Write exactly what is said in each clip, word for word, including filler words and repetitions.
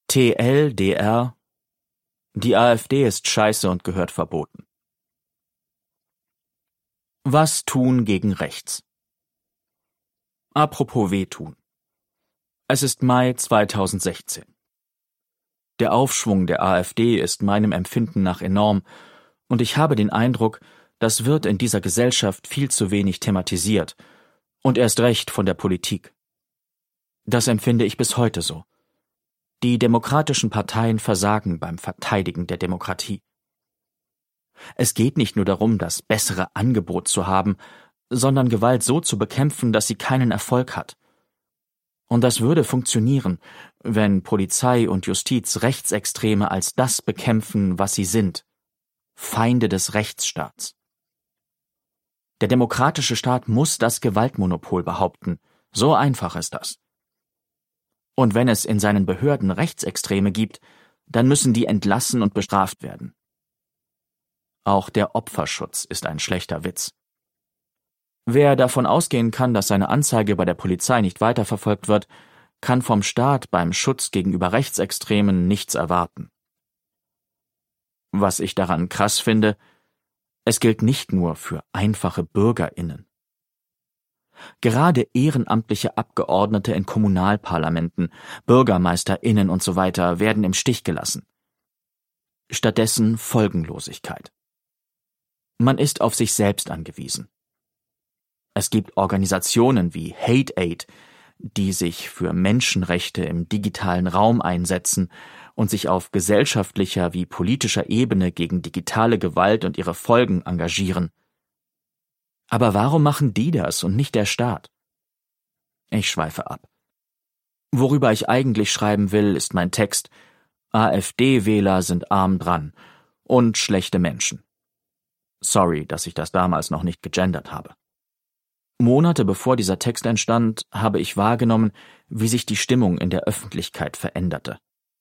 T L D R: Die AfD ist scheiße und gehört verboten. Was tun gegen rechts? Apropos wehtun. Es ist Mai zweitausendsechzehn. Der Aufschwung der AfD ist meinem Empfinden nach enorm, und ich habe den Eindruck, das wird in dieser Gesellschaft viel zu wenig thematisiert, und erst recht von der Politik. Das empfinde ich bis heute so. Die demokratischen Parteien versagen beim Verteidigen der Demokratie. Es geht nicht nur darum, das bessere Angebot zu haben, sondern Gewalt so zu bekämpfen, dass sie keinen Erfolg hat. Und das würde funktionieren, wenn Polizei und Justiz Rechtsextreme als das bekämpfen, was sie sind: Feinde des Rechtsstaats. Der demokratische Staat muss das Gewaltmonopol behaupten, so einfach ist das. Und wenn es in seinen Behörden Rechtsextreme gibt, dann müssen die entlassen und bestraft werden. Auch der Opferschutz ist ein schlechter Witz. Wer davon ausgehen kann, dass seine Anzeige bei der Polizei nicht weiterverfolgt wird, kann vom Staat beim Schutz gegenüber Rechtsextremen nichts erwarten. Was ich daran krass finde: Es gilt nicht nur für einfache BürgerInnen. Gerade ehrenamtliche Abgeordnete in Kommunalparlamenten, BürgermeisterInnen und so weiter werden im Stich gelassen. Stattdessen Folgenlosigkeit. Man ist auf sich selbst angewiesen. Es gibt Organisationen wie Hate Aid, die sich für Menschenrechte im digitalen Raum einsetzen und sich auf gesellschaftlicher wie politischer Ebene gegen digitale Gewalt und ihre Folgen engagieren. Aber warum machen die das und nicht der Staat? Ich schweife ab. Worüber ich eigentlich schreiben will, ist mein Text: AfD-Wähler sind arm dran und schlechte Menschen. Sorry, dass ich das damals noch nicht gegendert habe. Monate bevor dieser Text entstand, habe ich wahrgenommen, wie sich die Stimmung in der Öffentlichkeit veränderte.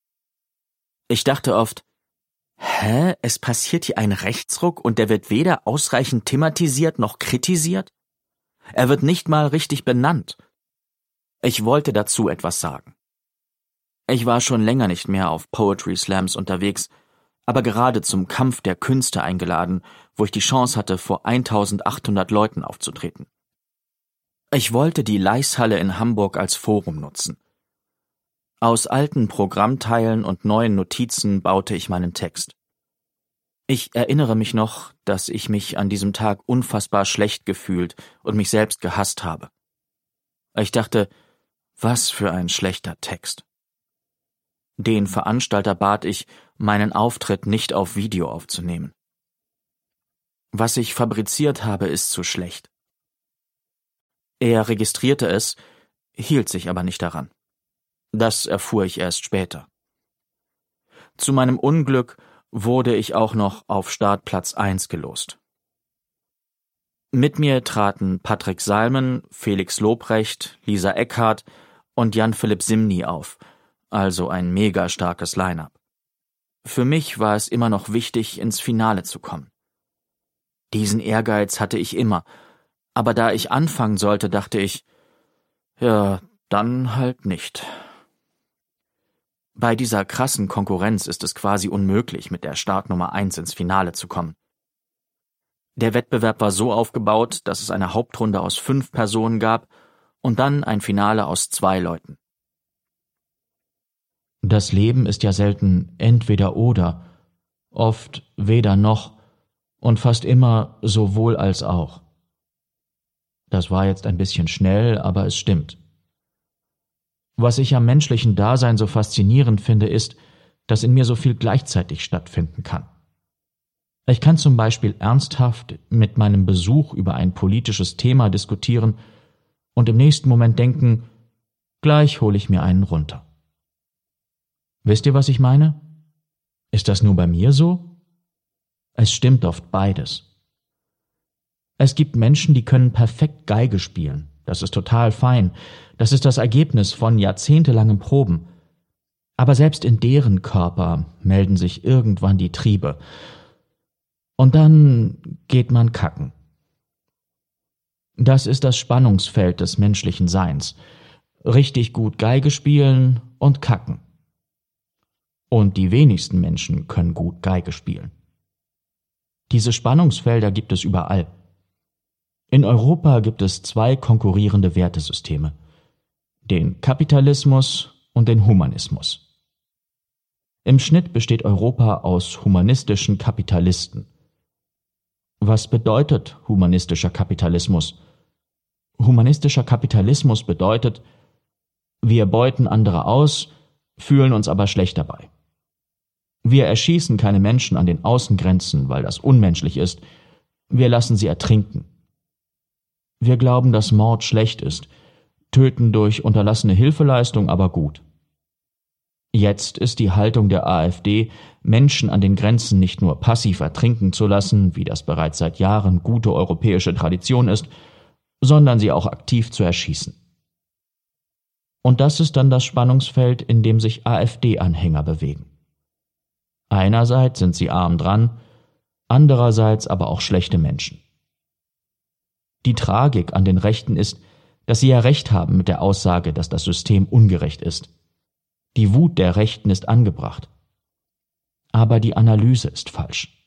Ich dachte oft: Hä, es passiert hier ein Rechtsruck und der wird weder ausreichend thematisiert noch kritisiert? Er wird nicht mal richtig benannt. Ich wollte dazu etwas sagen. Ich war schon länger nicht mehr auf Poetry Slams unterwegs, aber gerade zum Kampf der Künste eingeladen, wo ich die Chance hatte, vor eintausendachthundert Leuten aufzutreten. Ich wollte die Leishalle in Hamburg als Forum nutzen. Aus alten Programmteilen und neuen Notizen baute ich meinen Text. Ich erinnere mich noch, dass ich mich an diesem Tag unfassbar schlecht gefühlt und mich selbst gehasst habe. Ich dachte, was für ein schlechter Text. Den Veranstalter bat ich, meinen Auftritt nicht auf Video aufzunehmen. Was ich fabriziert habe, ist zu schlecht. Er registrierte es, hielt sich aber nicht daran. Das erfuhr ich erst später. Zu meinem Unglück wurde ich auch noch auf Startplatz eins gelost. Mit mir traten Patrick Salmen, Felix Lobrecht, Lisa Eckhardt und Jan-Philipp Simny auf, also ein mega starkes Line-up. Für mich war es immer noch wichtig, ins Finale zu kommen. Diesen Ehrgeiz hatte ich immer, aber da ich anfangen sollte, dachte ich, ja, dann halt nicht. Bei dieser krassen Konkurrenz ist es quasi unmöglich, mit der Startnummer eins ins Finale zu kommen. Der Wettbewerb war so aufgebaut, dass es eine Hauptrunde aus fünf Personen gab und dann ein Finale aus zwei Leuten. Das Leben ist ja selten entweder oder, oft weder noch und fast immer sowohl als auch. Das war jetzt ein bisschen schnell, aber es stimmt. Was ich am menschlichen Dasein so faszinierend finde, ist, dass in mir so viel gleichzeitig stattfinden kann. Ich kann zum Beispiel ernsthaft mit meinem Besuch über ein politisches Thema diskutieren und im nächsten Moment denken, gleich hole ich mir einen runter. Wisst ihr, was ich meine? Ist das nur bei mir so? Es stimmt oft beides. Es gibt Menschen, die können perfekt Geige spielen. Das ist total fein. Das ist das Ergebnis von jahrzehntelangem Proben. Aber selbst in deren Körper melden sich irgendwann die Triebe. Und dann geht man kacken. Das ist das Spannungsfeld des menschlichen Seins. Richtig gut Geige spielen und kacken. Und die wenigsten Menschen können gut Geige spielen. Diese Spannungsfelder gibt es überall. In Europa gibt es zwei konkurrierende Wertesysteme: den Kapitalismus und den Humanismus. Im Schnitt besteht Europa aus humanistischen Kapitalisten. Was bedeutet humanistischer Kapitalismus? Humanistischer Kapitalismus bedeutet, wir beuten andere aus, fühlen uns aber schlecht dabei. Wir erschießen keine Menschen an den Außengrenzen, weil das unmenschlich ist. Wir lassen sie ertrinken. Wir glauben, dass Mord schlecht ist, Töten durch unterlassene Hilfeleistung aber gut. Jetzt ist die Haltung der AfD, Menschen an den Grenzen nicht nur passiv ertrinken zu lassen, wie das bereits seit Jahren gute europäische Tradition ist, sondern sie auch aktiv zu erschießen. Und das ist dann das Spannungsfeld, in dem sich AfD-Anhänger bewegen. Einerseits sind sie arm dran, andererseits aber auch schlechte Menschen. Die Tragik an den Rechten ist, dass sie ja recht haben mit der Aussage, dass das System ungerecht ist. Die Wut der Rechten ist angebracht. Aber die Analyse ist falsch.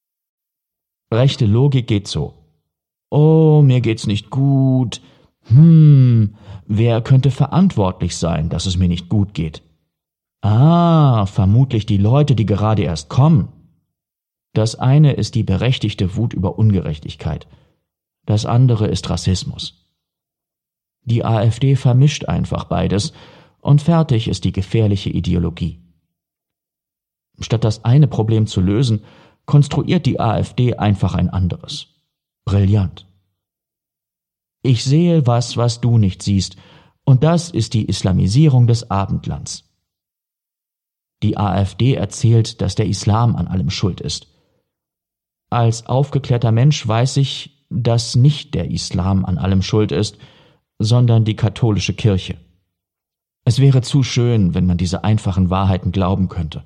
Rechte Logik geht so: Oh, mir geht's nicht gut. Hm, wer könnte verantwortlich sein, dass es mir nicht gut geht? Ah, vermutlich die Leute, die gerade erst kommen. Das eine ist die berechtigte Wut über Ungerechtigkeit. Das andere ist Rassismus. Die AfD vermischt einfach beides und fertig ist die gefährliche Ideologie. Statt das eine Problem zu lösen, konstruiert die AfD einfach ein anderes. Brillant. Ich sehe was, was du nicht siehst, und das ist die Islamisierung des Abendlands. Die AfD erzählt, dass der Islam an allem schuld ist. Als aufgeklärter Mensch weiß ich, dass nicht der Islam an allem schuld ist, sondern die katholische Kirche. Es wäre zu schön, wenn man diese einfachen Wahrheiten glauben könnte.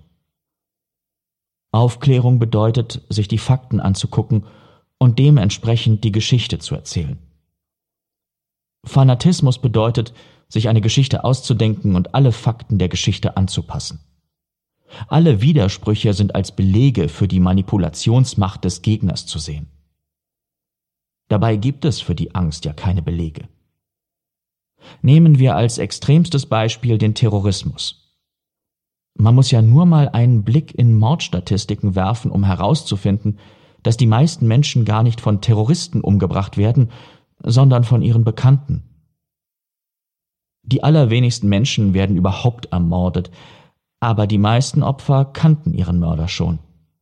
Aufklärung bedeutet, sich die Fakten anzugucken und dementsprechend die Geschichte zu erzählen. Fanatismus bedeutet, sich eine Geschichte auszudenken und alle Fakten der Geschichte anzupassen. Alle Widersprüche sind als Belege für die Manipulationsmacht des Gegners zu sehen. Dabei gibt es für die Angst ja keine Belege. Nehmen wir als extremstes Beispiel den Terrorismus. Man muss ja nur mal einen Blick in Mordstatistiken werfen, um herauszufinden, dass die meisten Menschen gar nicht von Terroristen umgebracht werden, sondern von ihren Bekannten. Die allerwenigsten Menschen werden überhaupt ermordet, aber die meisten Opfer kannten ihren Mörder schon.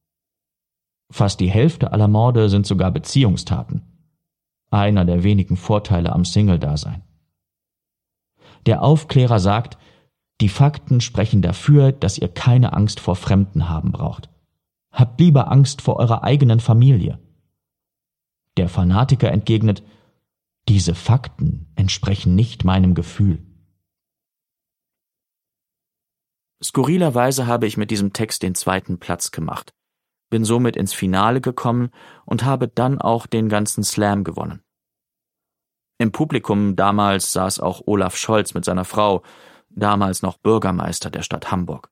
Fast die Hälfte aller Morde sind sogar Beziehungstaten. Einer der wenigen Vorteile am Single-Dasein. Der Aufklärer sagt, die Fakten sprechen dafür, dass ihr keine Angst vor Fremden haben braucht. Habt lieber Angst vor eurer eigenen Familie. Der Fanatiker entgegnet, diese Fakten entsprechen nicht meinem Gefühl. Skurrilerweise habe ich mit diesem Text den zweiten Platz gemacht, bin somit ins Finale gekommen und habe dann auch den ganzen Slam gewonnen. Im Publikum damals saß auch Olaf Scholz mit seiner Frau, damals noch Bürgermeister der Stadt Hamburg.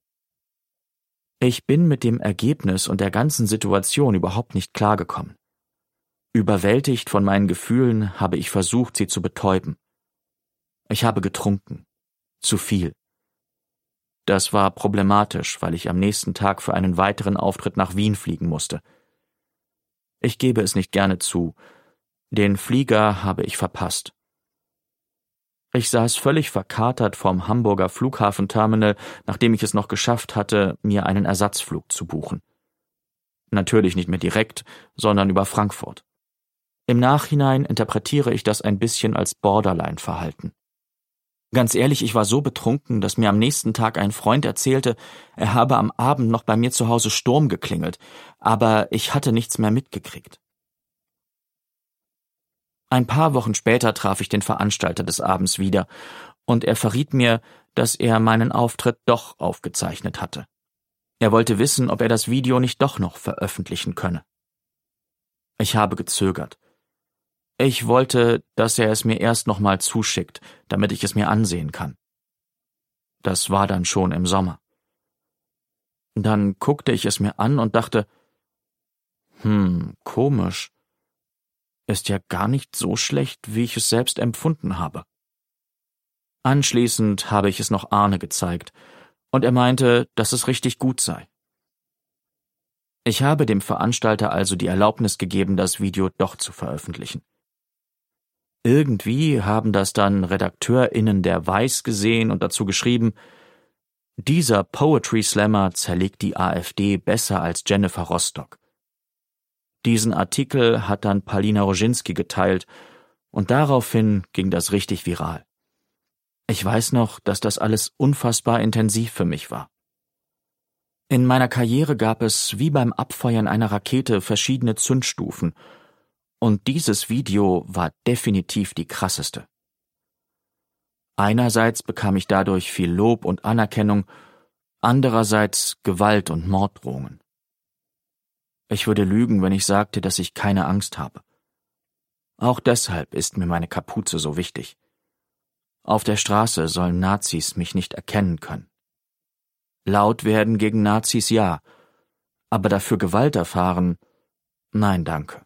Ich bin mit dem Ergebnis und der ganzen Situation überhaupt nicht klargekommen. Überwältigt von meinen Gefühlen habe ich versucht, sie zu betäuben. Ich habe getrunken. Zu viel. Das war problematisch, weil ich am nächsten Tag für einen weiteren Auftritt nach Wien fliegen musste. Ich gebe es nicht gerne zu. Den Flieger habe ich verpasst. Ich saß völlig verkatert vorm Hamburger Flughafenterminal, nachdem ich es noch geschafft hatte, mir einen Ersatzflug zu buchen. Natürlich nicht mehr direkt, sondern über Frankfurt. Im Nachhinein interpretiere ich das ein bisschen als Borderline-Verhalten. Ganz ehrlich, ich war so betrunken, dass mir am nächsten Tag ein Freund erzählte, er habe am Abend noch bei mir zu Hause Sturm geklingelt, aber ich hatte nichts mehr mitgekriegt. Ein paar Wochen später traf ich den Veranstalter des Abends wieder, und er verriet mir, dass er meinen Auftritt doch aufgezeichnet hatte. Er wollte wissen, ob er das Video nicht doch noch veröffentlichen könne. Ich habe gezögert. Ich wollte, dass er es mir erst noch mal zuschickt, damit ich es mir ansehen kann. Das war dann schon im Sommer. Dann guckte ich es mir an und dachte, hm, komisch. Ist ja gar nicht so schlecht, wie ich es selbst empfunden habe. Anschließend habe ich es noch Arne gezeigt, und er meinte, dass es richtig gut sei. Ich habe dem Veranstalter also die Erlaubnis gegeben, das Video doch zu veröffentlichen. Irgendwie haben das dann RedakteurInnen der Weiß gesehen und dazu geschrieben, dieser Poetry Slammer zerlegt die AfD besser als Jennifer Rostock. Diesen Artikel hat dann Paulina Roginski geteilt und daraufhin ging das richtig viral. Ich weiß noch, dass das alles unfassbar intensiv für mich war. In meiner Karriere gab es wie beim Abfeuern einer Rakete verschiedene Zündstufen und dieses Video war definitiv die krasseste. Einerseits bekam ich dadurch viel Lob und Anerkennung, andererseits Gewalt und Morddrohungen. Ich würde lügen, wenn ich sagte, dass ich keine Angst habe. Auch deshalb ist mir meine Kapuze so wichtig. Auf der Straße sollen Nazis mich nicht erkennen können. Laut werden gegen Nazis ja, aber dafür Gewalt erfahren, nein, danke.